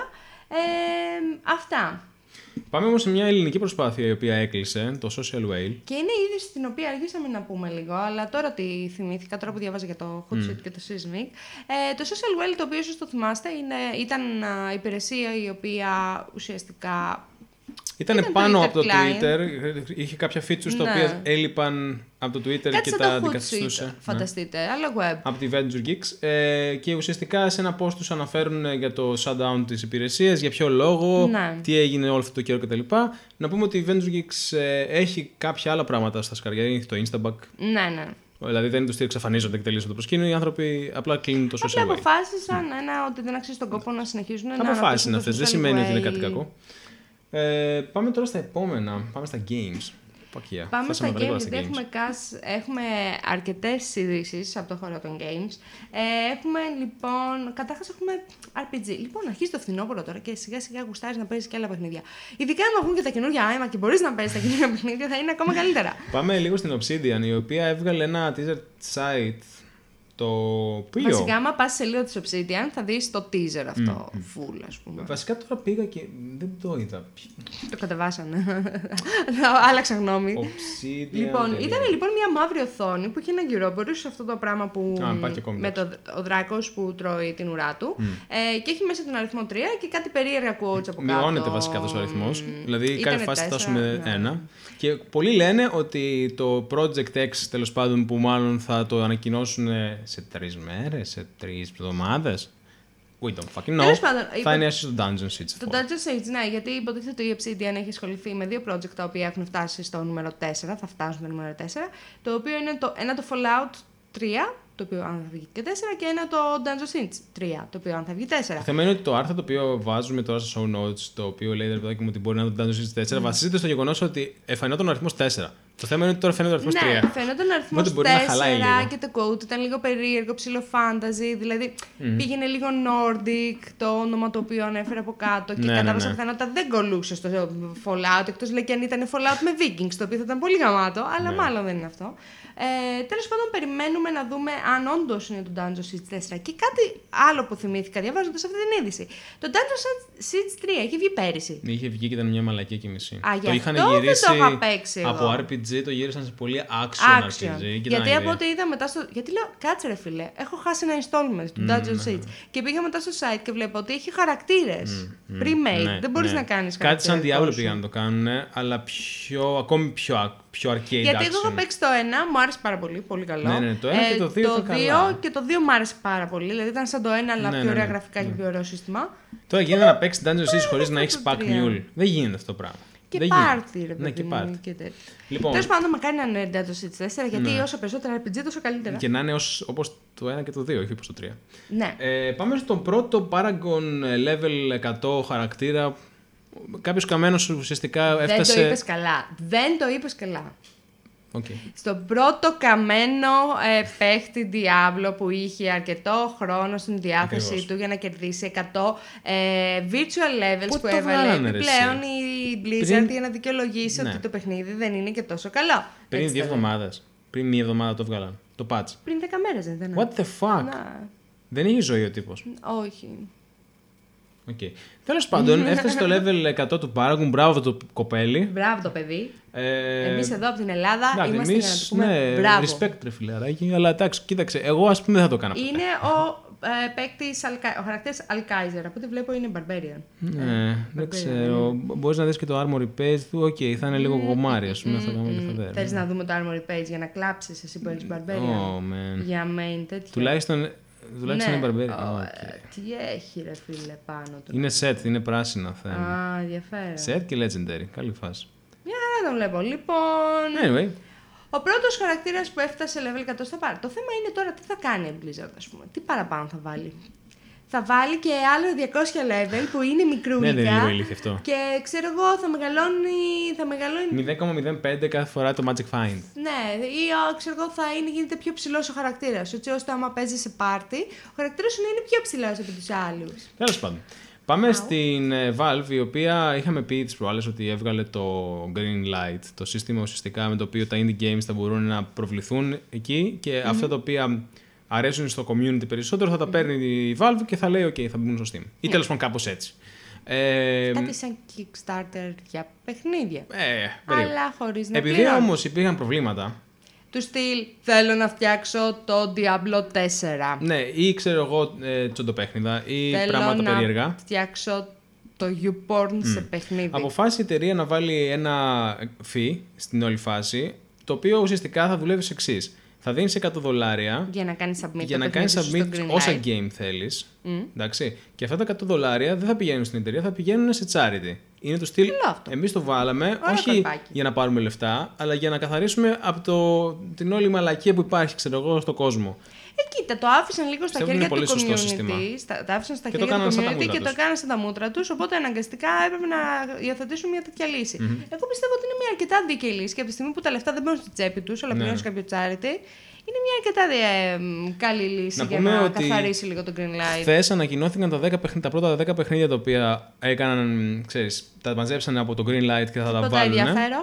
Αυτά. Πάμε όμως σε μια ελληνική προσπάθεια η οποία έκλεισε, το Social Whale. Και είναι η είδηση την οποία αργήσαμε να πούμε λίγο, αλλά τώρα τη θυμήθηκα, τώρα που διάβαζα για το Hootsuite και το Sysmic. Το Social Whale, το οποίο ίσως το θυμάστε, ήταν υπηρεσία η οποία ουσιαστικά ήταν πάνω από το Twitter, είχε κάποια features τα οποία έλειπαν από το Twitter και τα αντικαθιστούσε. Φανταστείτε, άλλο web. Από τη Venture Geeks. Και ουσιαστικά σε ένα post τους αναφέρουν για το shutdown της υπηρεσίας, για ποιο λόγο, τι έγινε όλο αυτό το καιρό κτλ. Να πούμε ότι η Venture Geeks έχει κάποια άλλα πράγματα στα σκαριά, έχει το Instaback. Ναι. Δηλαδή δεν είναι το ότι εξαφανίζονται και τελείωσαν το προσκήνιο, οι άνθρωποι απλά κλείνουν το social media. Απλά αποφάσισαν ότι δεν αξίζει τον κόπο να συνεχίζουν να αποφάσισαν αυτές, δεν σημαίνει ότι είναι κάτι κακό. Πάμε τώρα στα επόμενα. Πάμε στα games. Πάμε στα games, γιατί έχουμε αρκετές ειδήσεις από το χώρο των games. Έχουμε λοιπόν, καταρχάς έχουμε RPG. Λοιπόν, αρχίζει το φθινόπωρο τώρα και σιγά σιγά γουστάρεις να παίζεις και άλλα παιχνίδια. Ειδικά αν βγουν και τα καινούργια άιμα και μπορείς να παίζεις τα καινούργια παιχνίδια, θα είναι ακόμα καλύτερα. Πάμε λίγο στην Obsidian, η οποία έβγαλε ένα teaser site. Βασικά, άμα πας σε λίγο της Obsidian, θα δεις το teaser αυτό, full, ας πούμε. Βασικά τώρα πήγα και δεν το είδα. Το κατεβάσανε. Άλλαξα γνώμη. Obsidian. Λοιπόν, ήταν λοιπόν μια μαύρη οθόνη που είχε ένα γυρόμπορ σε αυτό το πράγμα που. Με ο δράκος που τρώει την ουρά του. Και έχει μέσα τον αριθμό 3 και κάτι περίεργα quotes από κάτω. Μειώνεται βασικά αυτός ο αριθμός. Δηλαδή, κάποια φάση θα φτάσουμε 1. Και πολλοί λένε ότι το Project X, τέλος πάντων, που μάλλον θα το ανακοινώσουν σε 3 μέρες, σε 3 εβδομάδες. We don't fucking know. Τέλος πάντων, Θα είναι στο Dungeon Siege 4. Το Dungeon Siege, ναι, γιατί υποτίθεται ότι η Obsidian έχει ασχοληθεί με 2 project τα οποία έχουν φτάσει στο νούμερο 4, θα φτάσουν στο νούμερο 4, το οποίο είναι ένα το Fallout 3, το οποίο αν θα βγει και 4, και ένα το Dungeon Siege 3, το οποίο αν θα βγει 4. Το θέμα είναι ότι το άρθρο το οποίο βάζουμε τώρα στα show notes, το οποίο λέει ρε παιδάκι μου ότι μπορεί να είναι το Dungeon Siege 4, βασίζεται στο γεγονός ότι φαινόταν ο αριθμός 4. Το θέμα είναι ότι τώρα φαίνεται ο αριθμός 3. Ναι, φαίνονταν ο αριθμός 4 και το quote ήταν λίγο περίεργο, ψηλό fantasy, δηλαδή πήγαινε λίγο Nordic το όνομα το οποίο ανέφερε από κάτω και κατά πάσα πιθανότητα δεν κολούσε στο Fallout, εκτός λέει και αν ήταν Fallout με Vikings, το οποίο θα ήταν πολύ γαμάτο, αλλά μάλλον δεν είναι αυτό. Τέλος πάντων, περιμένουμε να δούμε αν όντως είναι το Dungeon Siege 4. Και κάτι άλλο που θυμήθηκα διαβάζοντας αυτή την είδηση. Το Dungeon Siege 3 έχει βγει πέρυσι. Είχε βγει και ήταν μια μαλακία και μισή. Το είχαν γυρίσει δεν το είχα παίξει από RPG, το γύρισαν σε πολύ action RPG. Γιατί από ό,τι είδα μετά στο. Γιατί λέω, κάτσε ρε φίλε, έχω χάσει ένα installment του Dungeon Siege. Και πήγα μετά στο site και βλέπω ότι έχει χαρακτήρες. Pre-made. Δεν μπορείς να κάνεις κάτι σαν Diablo πήγαν να το κάνουν, αλλά ακόμη πιο arcade. Γιατί εγώ έχω παίξει το 1, μου άρεσε πάρα πολύ, πολύ καλό. Ναι, το 1 και το 2 το 2 και το 2 μου άρεσε πάρα πολύ. Δηλαδή ήταν σαν το 1, αλλά πιο ωραία γραφικά και πιο ωραίο σύστημα. Τώρα γίνεται να παίξει Dungeon Siege χωρίς να έχει pack mule. Δεν γίνεται αυτό το πράγμα. Και πάρτι, ρε παιδί μου. Λοιπόν, τέλος πάντων, μακάρι να είναι Dungeon Siege 4, γιατί όσο περισσότερα RPG, τόσο καλύτερα. Και να είναι όπως το 1 και το 2, όχι όπως το 3. Ναι. Πάμε στον πρώτο Paragon level 100 χαρακτήρα. Κάποιος καμένος ουσιαστικά έφτασε. Δεν το είπες καλά. Δεν το είπες καλά. Okay. Στον πρώτο καμένο παίχτη Diablo που είχε αρκετό χρόνο στην διάθεσή του για να κερδίσει 100 virtual levels που έβαλε επιπλέον η Blizzard για να δικαιολογήσει ότι το παιχνίδι δεν είναι και τόσο καλό. Πριν 2 εβδομάδες. Πριν μία εβδομάδα το βγάλαν. Το patch. Πριν 10 μέρες δεν ήταν. What the fuck. Δεν είχε ζωή ο τύπος. Όχι. Okay. Τέλος πάντων, έφτασε στο level 100 του Paragon. Μπράβο το κοπέλι. Μπράβο το παιδί. Εμείς εδώ από την Ελλάδα είμαστε για να του πούμε μπράβο. Respect ρε φιλαράκι, αλλά εντάξει, κοίταξε, εγώ ας πούμε δεν θα το έκανα. Είναι ο παίκτης, ο χαρακτήρας Alkaizer, από ό,τι βλέπω είναι Barbarian. Ναι, δεν ξέρω. Μπορείς να δεις και το armory page του, θα είναι λίγο γομάρι, ας πούμε, θα κάνουμε και φαντέρα. Θέλεις να δούμε το armory page για να κλάψεις εσύ που έχεις Barbarian. Για main τέτοιο. Τουλάχιστον είναι Barbarian. Τι έχει ρε φίλε πάνω του. Είναι set, είναι πράσινο θέμα. Ενδιαφέρον. Set και legendary, καλή φάση. Μια χαρά τον βλέπω. Λοιπόν, anyway. Ο πρώτος χαρακτήρας που έφτασε level 100 θα πάρει. Το θέμα είναι τώρα τι θα κάνει η Blizzard, ας πούμε. Τι παραπάνω θα βάλει. Θα βάλει και άλλο 200 level που είναι μικρούλικα. Ναι, δεν είναι λίγο ηλίθιο αυτό. Και ξέρω εγώ, θα μεγαλώνει 0,05 κάθε φορά το Magic Find. Ναι, ή ξέρω εγώ, γίνεται πιο ψηλός ο χαρακτήρας. Έτσι ώστε άμα παίζει σε πάρτι, ο χαρακτήρας σου να είναι πιο ψηλός από τους άλλους. Τέλος πάντων. Πάμε στην Valve, η οποία είχαμε πει τις προάλλες ότι έβγαλε το Green Light, το σύστημα ουσιαστικά με το οποίο τα indie games θα μπορούν να προβληθούν εκεί και αυτά τα οποία αρέσουν στο community περισσότερο θα τα παίρνει η Valve και θα λέει OK, θα μπουν στο Steam. Ή τέλος πάντων κάπως έτσι. Κάτι σαν Kickstarter για παιχνίδια. Αλλά χωρίς να επειδή όμως υπήρχαν προβλήματα. Του στυλ, θέλω να φτιάξω το Diablo 4. Ναι, ή ξέρω εγώ τσοντοπέχνιδα ή πράγματα περίεργα. Θέλω να φτιάξω το YouPorn σε παιχνίδι. Αποφάσισε η εταιρεία να βάλει ένα fee στην όλη φάση, το οποίο ουσιαστικά θα δουλεύει ως εξής. Θα δίνεις $100 για να κάνεις submit, όσα game θέλεις. Εντάξει. Και αυτά τα $100 δεν θα πηγαίνουν στην εταιρεία, θα πηγαίνουν σε charity. Είναι το στυλ. Εμείς το βάλαμε, όχι για να πάρουμε λεφτά, αλλά για να καθαρίσουμε από την όλη μαλακία που υπάρχει, ξέρω εγώ, στον κόσμο. Κοίτα, το άφησαν λίγο στα χέρια του community. Τα άφησαν στα χέρια του community και το έκαναν στα μούτρα τους. Οπότε αναγκαστικά έπρεπε να υιοθετήσουν μια τέτοια λύση. Εγώ πιστεύω ότι είναι μια αρκετά δίκαιη λύση και από τη στιγμή που τα λεφτά δεν μπαίνουν στη τσέπη τους, αλλά πηγαίνουν σε κάποιο charity, είναι μια αρκετά καλή λύση για να καθαρίσει λίγο το green light. Χθες ανακοινώθηκαν τα πρώτα 10 παιχνίδια τα οποία έκαναν, ξέρεις, τα μαζέψανε από το green light και θα τα βάλουν.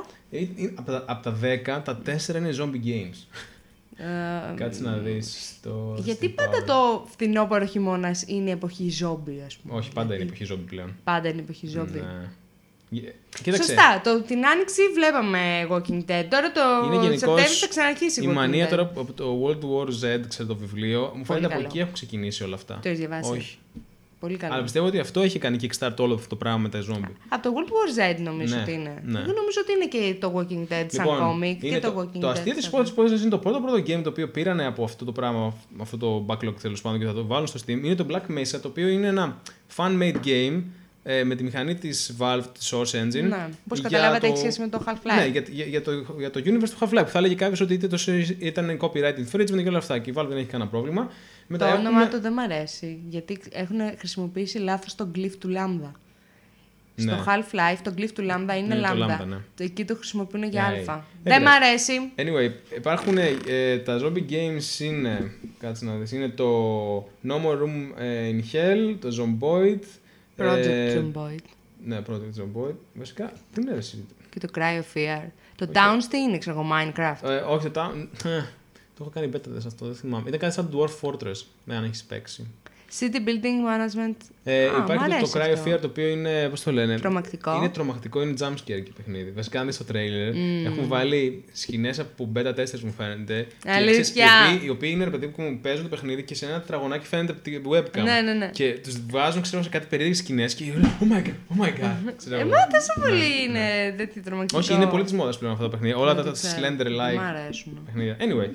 Από τα 10, τα 4 είναι zombie games. Κάτσε να δεις το. Γιατί πάντα το φθινόπωρο χειμώνας είναι εποχή ζόμπι, ας πούμε. Όχι, πάντα είναι εποχή ζόμπι πλέον. Πάντα είναι εποχή ζόμπι. Κοίταξε. Σωστά. Την άνοιξη βλέπαμε Walking Dead. Τώρα το Σεπτέμβριο θα ξαναρχίσει η μανία τώρα από το World War Z, ξέρω το βιβλίο, μου φαίνεται από εκεί έχουν ξεκινήσει όλα αυτά. Το έχεις διαβάσει? Όχι. Πολύ καλό. Αλλά πιστεύω ότι αυτό έχει κάνει kickstart όλο αυτό το πράγμα με τα zombie. Από το World War Z νομίζω ότι είναι. Ναι. Εγώ νομίζω ότι είναι και το Walking Dead σαν comic και το Walking Dead. Το αστείο της πρώτης πώλησης είναι το πρώτο game το οποίο πήρανε από αυτό το πράγμα, αυτό το backlog τέλος πάντων και θα το βάλουν στο Steam. Είναι το Black Mesa, το οποίο είναι ένα fan-made game με τη μηχανή της Valve, της Source Engine. Ναι. Πώς καταλάβατε, έχει σχέση με το Half-Life. Ναι, για το universe του Half-Life. Που θα έλεγε κάποιος ότι ήταν copyright infringement και όλα αυτά. Και η Valve δεν έχει κανένα πρόβλημα. Το όνομα του δεν μ' αρέσει. Γιατί έχουν χρησιμοποιήσει λάθος τον glyph του Lambda. Ναι. Στο Half-Life το glyph του Lambda είναι Lambda. Ναι. Εκεί το χρησιμοποιούν για αλφα. Δεν μ' αρέσει. Anyway, υπάρχουν τα zombie games είναι. Κάτσε να δεις. Είναι το No More Room in Hell, το Zomboid. Project Zomboid. Ναι, Project Zomboid. Βασικά, πού είναι εσύ. Και το Cry of Fear. Το Downs τι είναι, ξέρω εγώ, Minecraft. Όχι, το Downs. Το έχω κάνει beta σε αυτό, δεν θυμάμαι. Ήταν κάτι σαν Dwarf Fortress, αν έχεις παίξει. City Building Management. Υπάρχει το Cry of Fear, το οποίο είναι, πώς το λένε. Τρομακτικό. Είναι τρομακτικό, είναι jumpscare και παιχνίδι. Βασικά, αν δεις το trailer, έχουν βάλει σκηνές από beta testers, μου φαίνεται. Αλήθεια. Οι οποίοι είναι, ρε παιδί μου, παίζουν το παιχνίδι και σε ένα τραγωνάκι φαίνεται από τη webcam. Ναι. Και τους βάζουν, ξέρω, σε κάτι περίεργες σκηνές και λένε Oh my god. Τόσο πολύ είναι τέτοιο τρομακτικό. Όχι, είναι πολύ της μόδας πλέον αυτά τα παιχνίδια. Όλα τα slender-like παιχνίδια. Anyway.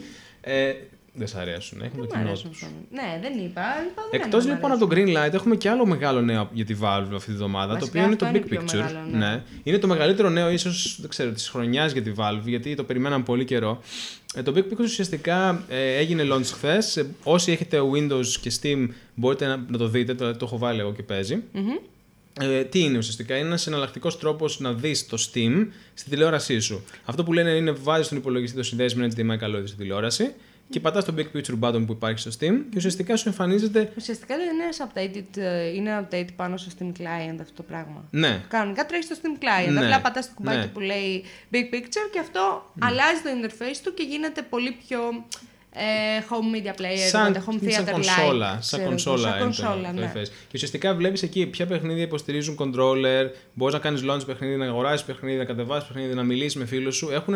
Δεν σ' αρέσουν, έχουμε το κοινό τους. Ναι, δεν είπα. Εκτός λοιπόν από το Greenlight, έχουμε και άλλο μεγάλο νέο για τη Valve αυτή τη βδομάδα, το οποίο είναι το Big Picture. Ναι. Είναι το μεγαλύτερο νέο, ίσως, δεν ξέρω, της χρονιάς για τη Valve, γιατί το περιμέναμε πολύ καιρό. Το Big Picture ουσιαστικά έγινε launch χθες. Όσοι έχετε Windows και Steam μπορείτε να το δείτε, το έχω βάλει εγώ και παίζει. Τι είναι ουσιαστικά, είναι ένας εναλλακτικός τρόπος να δεις το Steam στη τηλεόρασή σου. Αυτό που λένε είναι βάζεις τον υπολογιστή, το συνδέσεις με ένα HDMI καλό στη τηλεόραση. Και πατάς το Big Picture button που υπάρχει στο Steam και ουσιαστικά σου εμφανίζεται. Ουσιαστικά είναι update πάνω στο Steam Client αυτό το πράγμα. Ναι. Κανονικά τρέχει στο Steam Client. Ναι. Απλά πατάς το κουμπάκι που λέει Big Picture και αυτό αλλάζει το interface του και γίνεται πολύ πιο home media player, home theater σαν κονσόλα είναι το interface. Και ουσιαστικά βλέπεις εκεί ποια παιχνίδια υποστηρίζουν controller, μπορείς να κάνεις launch παιχνίδι, να αγοράσεις παιχνίδι, να κατεβάσεις παιχνίδι, να μιλήσεις με φίλους σου. Έχουν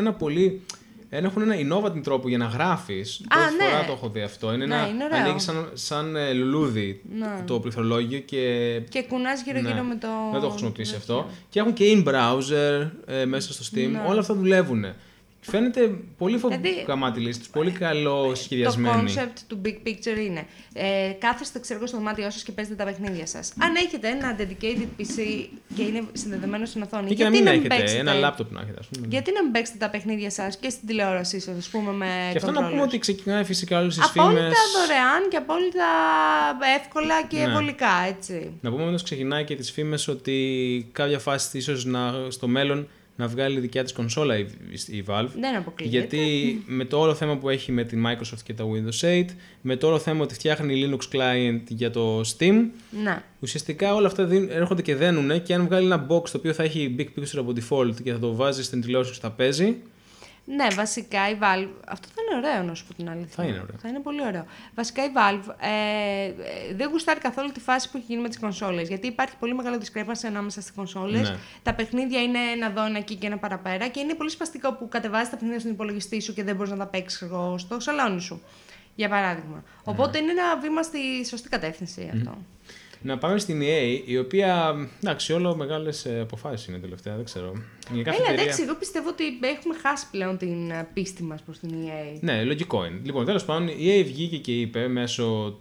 ένα innovative τρόπο για να γράφεις. Πρώτη φορά το έχω δει αυτό. Είναι ανοίγει σαν λουλούδι το πληκτρολόγιο και κουνάς γύρω-γύρω με το. Δεν το έχω χρησιμοποιήσει αυτό. Και έχουν και in-browser μέσα στο Steam. Όλα αυτά δουλεύουν. Φαίνεται πολύ γαμάτη λίστα, πολύ καλό σχεδιασμένη. Το concept του Big Picture είναι κάθεστε ξέρω στο δωμάτιό σας και παίζετε τα παιχνίδια σας. Αν έχετε ένα dedicated PC και είναι συνδεδεμένο στην οθόνη, ή και να μην έχετε ένα λάπτοπ να έχετε, ας πούμε. Γιατί να μην παίξετε τα παιχνίδια σας και στην τηλεόρασή σας, ας πούμε, με και αυτό να πούμε ότι ξεκινάει φυσικά όλες τις απόλυτα φήμες. Απόλυτα δωρεάν και απόλυτα εύκολα και βολικά, έτσι. Να πούμε ότι ξεκινάει και τις φήμες ότι κάποια φάση ίσως στο μέλλον να βγάλει δικιά της κονσόλα η Valve. Δεν αποκλείεται. Γιατί με το όλο θέμα που έχει με τη Microsoft και τα Windows 8, με το όλο θέμα ότι φτιάχνει Linux client για το Steam, ουσιαστικά όλα αυτά έρχονται και δένουνε και αν βγάλει ένα box το οποίο θα έχει Big Picture από default και θα το βάζει στην τηλεόραση και θα παίζει. Ναι, βασικά η Valve. Αυτό θα είναι ωραίο, να σου πω την αλήθεια. Θα είναι ωραίο. Θα είναι πολύ ωραίο. Βασικά η Valve δεν γουστάρει καθόλου τη φάση που έχει γίνει με τις κονσόλες. Γιατί υπάρχει πολύ μεγάλο discrepancy ανάμεσα στις κονσόλες. Ναι. Τα παιχνίδια είναι ένα εδώ, ένα εκεί και ένα παραπέρα. Και είναι πολύ σπαστικό που κατεβάζεις τα παιχνίδια στον υπολογιστή σου και δεν μπορείς να τα παίξεις στο σαλόνι σου. Για παράδειγμα. Οπότε είναι ένα βήμα στη σωστή κατεύθυνση αυτό. Να πάμε στην EA, η οποία, εντάξει, όλο μεγάλες αποφάσεις είναι τελευταία, δεν ξέρω. Εντάξει, εγώ πιστεύω ότι έχουμε χάσει πλέον την πίστη μας προς την EA. Ναι, λογικό είναι. Λοιπόν, τέλος πάντων, η EA βγήκε και είπε μέσω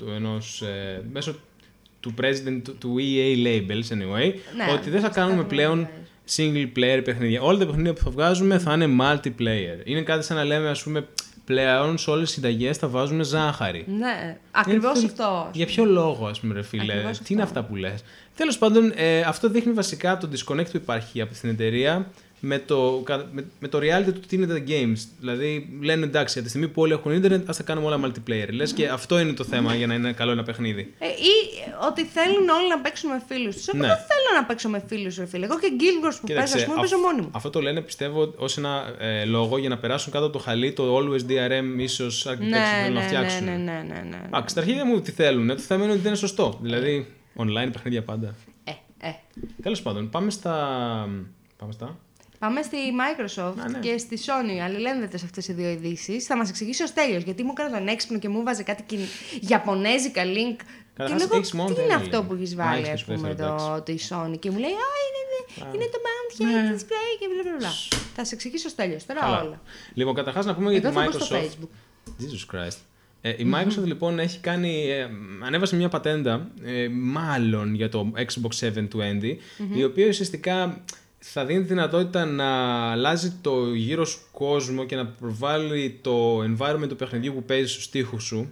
του president του EA Labels, anyway, ότι δεν θα κάνουμε πλέον single player παιχνίδια. Όλα τα παιχνίδια που θα βγάζουμε θα είναι multiplayer. Είναι κάτι σαν να λέμε, ας πούμε, πλέον σε όλες τις συνταγές θα βάζουμε ζάχαρη. Ναι, ακριβώς αυτό. Για ποιο λόγο, ας πούμε, ρε φίλε, τι είναι αυτά που λες. Τέλος πάντων, αυτό δείχνει βασικά το disconnect που υπάρχει από την εταιρεία με το reality του τι είναι τα games. Δηλαδή, λένε εντάξει, από τη στιγμή που όλοι έχουν ίντερνετ, ας τα κάνουμε όλα multiplayer. Λες και αυτό είναι το θέμα για να είναι καλό ένα παιχνίδι. Ή ότι θέλουν όλοι να παίξουν με φίλους τους. Εγώ δεν θέλω να παίξω με φίλους, ρε φίλε. Εγώ και Guild Wars που παίζω, ας πούμε, παίζω μόνη μου. Αυτό το λένε, πιστεύω, ως ένα λόγο για να περάσουν κάτω από το χαλί το Always DRM, ίσως architecture θέλουν να φτιάξουν. Ναι. Στα αρχίδια μου τι θέλουν. Το θέμα είναι ότι δεν είναι σωστό. Δηλαδή, online παιχνίδια πάντα. Τέλος πάντων, πάμε στα. Πάμε στη Microsoft και στη Sony, αλληλένδετες αυτές οι δύο ειδήσεις. Θα μας εξηγήσει ο Στέλιος, γιατί μου έκανε τον έξυπνο και μου βάζε κάτι Ιαπωνέζικα link Καταρχάς, λέω, έχεις μόνο τι το είναι ένα αυτό link. που έχεις βάλει, ας πούμε, τη Sony. Και μου λέει, είναι το mount head display και μπλα. Θα σε εξηγήσω στο τέλος τώρα όλα. Λοιπόν, καταρχάς να πούμε για τη Εδώ θα Microsoft. πω στο Facebook. Jesus Christ. Η Microsoft λοιπόν έχει κάνει, ανέβασε μια πατέντα, μάλλον για το Xbox 720, η οποία ουσιαστικά θα δίνει τη δυνατότητα να αλλάζει το γύρω σου κόσμο και να προβάλλει το environment του παιχνιδιού που παίζει στους τοίχους σου.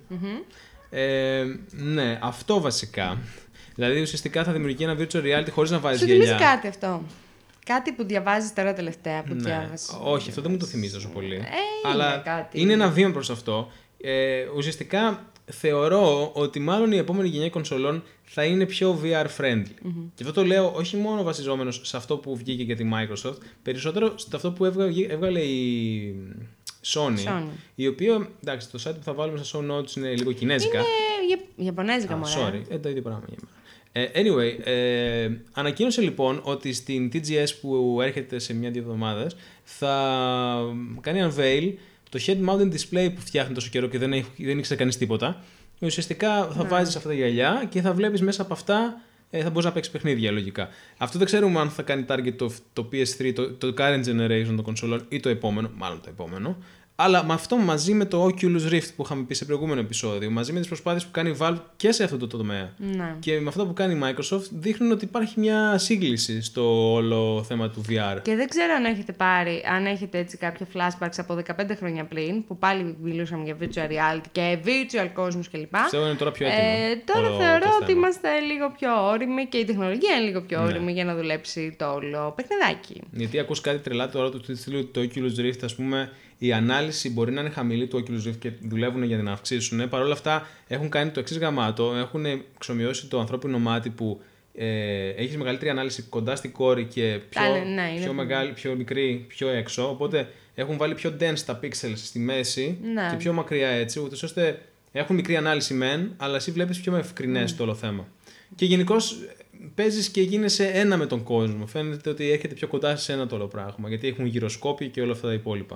Ναι, αυτό βασικά. Δηλαδή ουσιαστικά θα δημιουργεί ένα virtual reality χωρίς να βάζεις γυαλιά. Σου θυμίζει κάτι αυτό? Κάτι που διαβάζεις τώρα τελευταία που διάβασες? Όχι, αυτό δεν μου το θυμίζει τόσο πολύ. Αλλά κάτι. Είναι ένα βήμα προς αυτό. Ουσιαστικά θεωρώ ότι μάλλον η επόμενη γενιά κονσολών θα είναι πιο VR friendly. Και αυτό το λέω όχι μόνο βασιζόμενος σε αυτό που βγήκε για τη Microsoft, περισσότερο σε αυτό που έβγαλε η Sony. Η οποία, εντάξει, το site που θα βάλουμε στα show notes είναι λίγο κινέζικα. Είναι ιαπωνέζικα μωρέ. Sorry, το ίδιο πράγμα για μένα. Anyway, ανακοίνωσε λοιπόν ότι στην TGS που έρχεται σε μια-δύο εβδομάδες θα κάνει unveil το head-mounted display που φτιάχνει τόσο καιρό και δεν ήξερε κανείς τίποτα. Ουσιαστικά θα βάζεις αυτά τα γυαλιά και θα βλέπεις μέσα από αυτά, θα μπορείς να παίξεις παιχνίδια λογικά. Αυτό δεν ξέρουμε αν θα κάνει target το PS3, το current generation των κονσολών ή το επόμενο, μάλλον το επόμενο. Αλλά με αυτό μαζί με το Oculus Rift που είχαμε πει σε προηγούμενο επεισόδιο, μαζί με τις προσπάθειες που κάνει η Valve και σε αυτό το τομέα και με αυτό που κάνει η Microsoft, δείχνουν ότι υπάρχει μια σύγκληση στο όλο θέμα του VR. Και δεν ξέρω αν έχετε έτσι κάποια flashbacks από 15 χρόνια πριν, που πάλι μιλούσαμε για virtual reality και virtual κόσμους κλπ. Πιστεύω είναι τώρα πιο έτοιμο. Τώρα θεωρώ ότι είμαστε λίγο πιο όριμοι και η τεχνολογία είναι λίγο πιο όριμη για να δουλέψει το όλο παιχνιδάκι. Γιατί ακούς κάτι τρελά τώρα του στείλει το Oculus Rift, ας πούμε. Η ανάλυση μπορεί να είναι χαμηλή του Oculus Rift και δουλεύουν για να αυξήσουν. Παρ' όλα αυτά έχουν κάνει το εξής γαμάτο. Έχουν εξομοιώσει το ανθρώπινο μάτι που έχει μεγαλύτερη ανάλυση κοντά στην κόρη και πιο μεγάλη, πιο μικρή, πιο έξω. Οπότε έχουν βάλει πιο dense τα pixels στη μέση και πιο μακριά έτσι, ούτως ώστε έχουν μικρή ανάλυση μεν, αλλά εσύ βλέπεις πιο ευκρινές το όλο θέμα. Και γενικώς παίζεις και γίνεσαι ένα με τον κόσμο. Φαίνεται ότι έρχεται πιο κοντά σε ένα το όλο πράγμα, γιατί έχουν γυροσκόπια και όλα αυτά τα υπόλοιπα.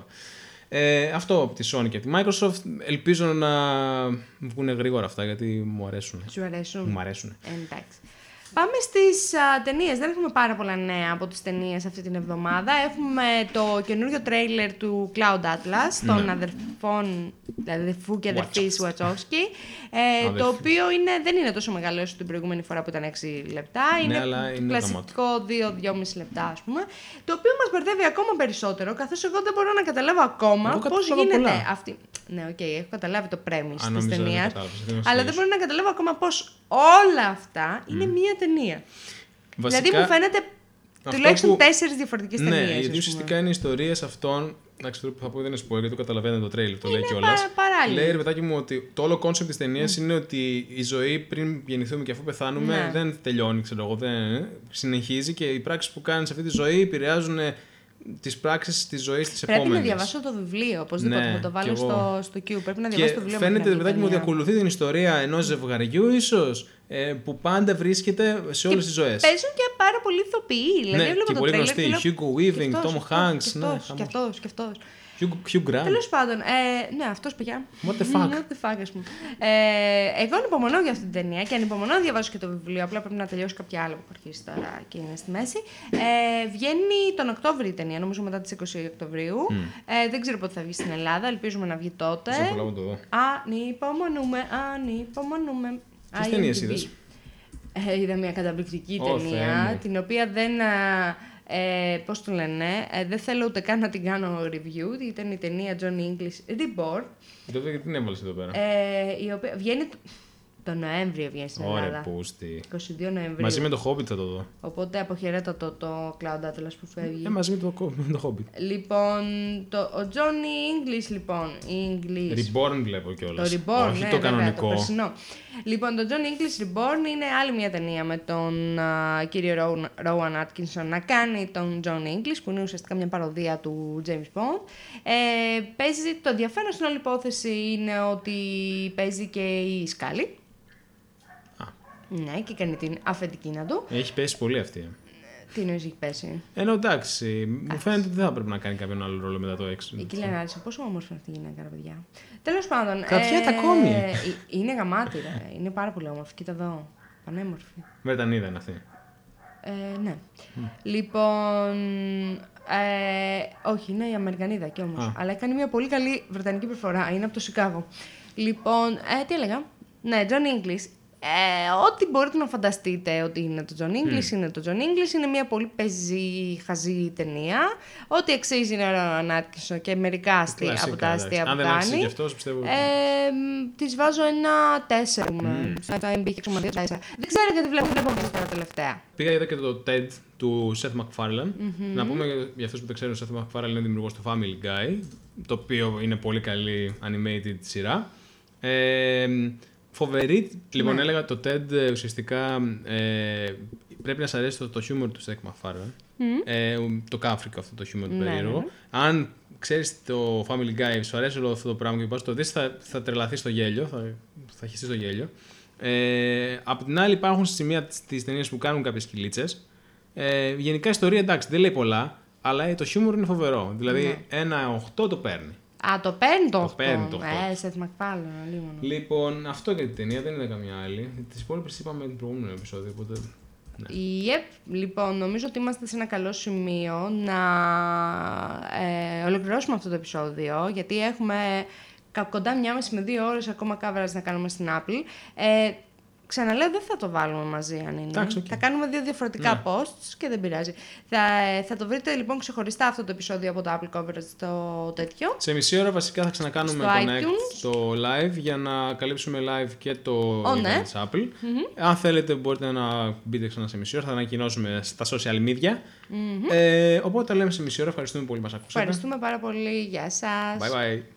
Αυτό από τη Sony και από τη Microsoft. Ελπίζω να βγουν γρήγορα αυτά, γιατί μου αρέσουν. Σου αρέσουν? Μου αρέσουν. Εντάξει. Πάμε στις ταινίες. Δεν έχουμε πάρα πολλά νέα από τις ταινίες αυτή την εβδομάδα. Έχουμε το καινούριο τρέιλερ του Cloud Atlas, των αδερφών, δηλαδή αδερφού και αδερφής Wachowski, το οποίο δεν είναι τόσο μεγάλο όσο την προηγούμενη φορά που ήταν 6 λεπτά. Είναι κλασικό 2-2,5 λεπτά, ας πούμε. Το οποίο μας μπερδεύει ακόμα περισσότερο, καθώς εγώ δεν μπορώ να καταλάβω ακόμα πώς γίνεται αυτή. Ναι, έχω καταλάβει το premise της ταινίας, αλλά δεν μπορώ να καταλάβω ακόμα πώς όλα αυτά είναι μία ταινία. Βασικά, δηλαδή μου φαίνεται τουλάχιστον 4 διαφορετικές ταινίες. Ναι, γιατί ουσιαστικά είναι ιστορίες αυτών. Εντάξει, τώρα που θα πω δεν είναι spoiler, γιατί το καταλαβαίνετε το trailer, το λέει κιόλας. Λέει ρε παιδάκι μου ότι το όλο concept της ταινίας είναι ότι η ζωή πριν γεννηθούμε και αφού πεθάνουμε δεν τελειώνει, ξέρω εγώ, δεν συνεχίζει και οι πράξεις που κάνεις σε αυτή τη ζωή επηρεάζουν τις πράξεις της ζωής της επόμενης. Πρέπει να διαβάσω το βιβλίο, οπωσδήποτε θα το βάλω στο Q. Πρέπει να διαβάσω το βιβλίο. Φαίνεται, παιδάκι μου, ότι ακολουθεί την ιστορία ενός ζευγαριού, ίσως, που πάντα βρίσκεται σε όλες τις ζωές. Παίζουν και πάρα πολλοί ηθοποιοί. Δηλαδή, και πολύ γνωστοί. Hugo Weaving, Tom Hanks. Και αυτός. Hugh Grant. Τέλος πάντων, ναι, αυτός παιδιά. What the fuck. What the fuck, ας πούμε. Εγώ ανυπομονώ για αυτή την ταινία και ανυπομονώ να διαβάσω και το βιβλίο. Απλά πρέπει να τελειώσω κάποια άλλα που έχω αρχίσει τώρα και είναι στη μέση. Βγαίνει τον Οκτώβριο η ταινία, νομίζω μετά τις 20 Οκτωβρίου. Δεν ξέρω πότε θα βγει στην Ελλάδα, ελπίζουμε να βγει τότε. Σε πολλά το δω. Ανυπομονούμε. Ποιες ταινίες είδες? Είδα μια καταπληκτική ταινία, την οποία δεν. Πώς το λένε, δεν θέλω ούτε καν να την κάνω review. Ήταν η ταινία Johnny English Reborn. Τότε γιατί την έβαλες εδώ πέρα? Η οποία βγαίνει το Νοέμβριο, βγαίνει στην Ελλάδα. Ωραία, πούστη. 22 Νοεμβρίου. Μαζί με το Hobbit θα το δω. Οπότε αποχαιρέτω το Cloud Atlas που φεύγει. Μαζί με το Hobbit. Λοιπόν, ο Johnny English, λοιπόν. Reborn βλέπω κιόλας. Το Reborn, όχι ναι, το κανονικό. Το περσινό. Λοιπόν, το Johnny English Reborn είναι άλλη μια ταινία με τον κύριο Rowan Atkinson να κάνει τον Johnny English, που είναι ουσιαστικά μια παροδία του James Bond. Παίζει, το ενδιαφέρον στην όλη υπόθεση είναι ότι παίζει και η Σκάλι. Ναι, και κάνει την αφεντικίνα του. Έχει πέσει πολύ αυτή. Τι εννοείς έχει πέσει? Ενώ εντάξει, μου φαίνεται ότι δεν θα πρέπει να κάνει κάποιον άλλο ρόλο μετά το 6. Η Κίλιαν Άρισον, πόσο όμορφη είναι αυτή η γυναίκα, ρε παιδιά. Τέλος πάντων. Κρατιέται ακόμη. Είναι γαμάτη, ρε. Είναι πάρα πολύ όμορφη. Κοίτα εδώ. Πανέμορφη. Βρετανίδα είναι αυτή. Ναι. Λοιπόν. Όχι, είναι η Αμερικανίδα κι όμως. Αλλά έκανε μια πολύ καλή βρετανική προφορά. Είναι από το Σικάγο. Λοιπόν, τι έλεγα. Ναι, John English. Ό,τι μπορείτε να φανταστείτε ότι είναι το John English είναι το John English. Είναι μια πολύ πεζή, χαζή ταινία. Ό,τι αξίζει είναι ο Ρόναν Άτκινσον και μερικά αστεία από τα αστεία που κάνει. Αν δεν αξίζει και αυτός, πιστεύω. Της βάζω ένα 4. Στα MB και 4. Δεν ξέρω γιατί βλέπω τα τελευταία. Πήγα είδα και το TED του Seth MacFarlane. Να πούμε για αυτούς που δεν ξέρουν, ο Seth MacFarlane είναι δημιουργός του Family Guy, το οποίο είναι πολύ καλή animated σειρά. Φοβερή. Λοιπόν, έλεγα το TED ουσιαστικά πρέπει να σας αρέσει το χιούμορ του Seth MacFarlane. Το κάφρικο αυτό το χιούμορ του περίεργο. Αν ξέρεις το Family Guy, σου αρέσει όλο αυτό το πράγμα και πας το δεις, θα τρελαθείς στο γέλιο, θα χυστείς στο γέλιο. Απ' την άλλη υπάρχουν σημεία της ταινίας που κάνουν κάποιες κυλίτσες. Γενικά η ιστορία εντάξει δεν λέει πολλά, αλλά το χιούμορ είναι φοβερό. Δηλαδή ένα 8 το παίρνει. Το παίρνει το 8. Το 8. Seth MacFarlane, Λοιπόν, αυτό για την ταινία, δεν είναι καμιά άλλη. Τις υπόλοιπες είπαμε την προηγούμενο επεισόδιο, οπότε. Ναι. Λοιπόν, νομίζω ότι είμαστε σε ένα καλό σημείο να ολοκληρώσουμε αυτό το επεισόδιο, γιατί έχουμε κοντά 1,5 με 2 ώρες ακόμα coverage να κάνουμε στην Apple. Ξαναλέω, δεν θα το βάλουμε μαζί αν είναι. Okay. Θα κάνουμε 2 διαφορετικά posts και δεν πειράζει. Θα το βρείτε λοιπόν ξεχωριστά αυτό το επεισόδιο από το Apple Coverage το τέτοιο. Σε μισή ώρα βασικά θα ξανακάνουμε το live για να καλύψουμε live και το event της Apple. Αν θέλετε μπορείτε να μπείτε ξανά σε μισή ώρα, θα ανακοινώσουμε στα social media. Οπότε λέμε σε μισή ώρα. Ευχαριστούμε πολύ που μας ακούσατε. Ευχαριστούμε πάρα πολύ. Γεια σας. Bye bye.